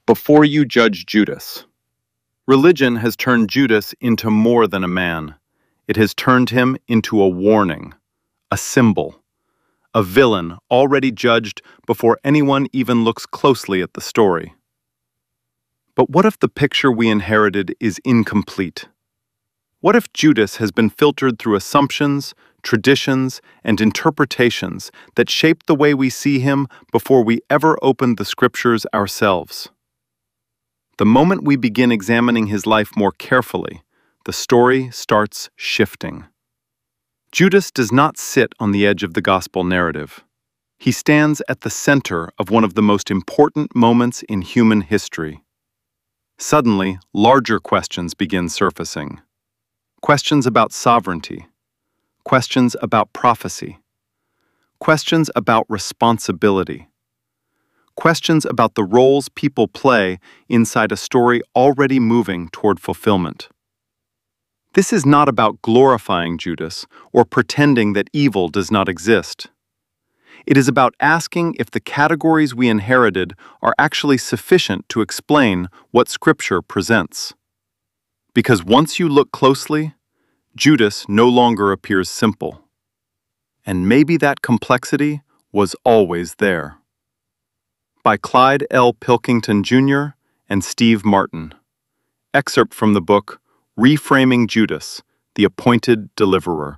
Before you judge Judas. Religion has turned Judas into more than a man. It has turned him into a warning, a symbol, a villain already judged before anyone even looks closely at the story. But what if the picture we inherited is incomplete? What if Judas has been filtered through assumptions, traditions, and interpretations that shaped the way we see him before we ever opened the scriptures ourselves? The moment we begin examining his life more carefully, the story starts shifting. Judas does not sit on the edge of the gospel narrative. He stands at the center of one of the most important moments in human history. Suddenly, larger questions begin surfacing. Questions about sovereignty. Questions about prophecy. Questions about responsibility. Questions about the roles people play inside a story already moving toward fulfillment. This is not about glorifying Judas or pretending that evil does not exist. It is about asking if the categories we inherited are actually sufficient to explain what Scripture presents. Because once you look closely, Judas no longer appears simple. And maybe that complexity was always there. By Clyde L. Pilkington, Jr. and Steve Martin. Excerpt from the book, Reframing Judas, the Appointed Deliverer.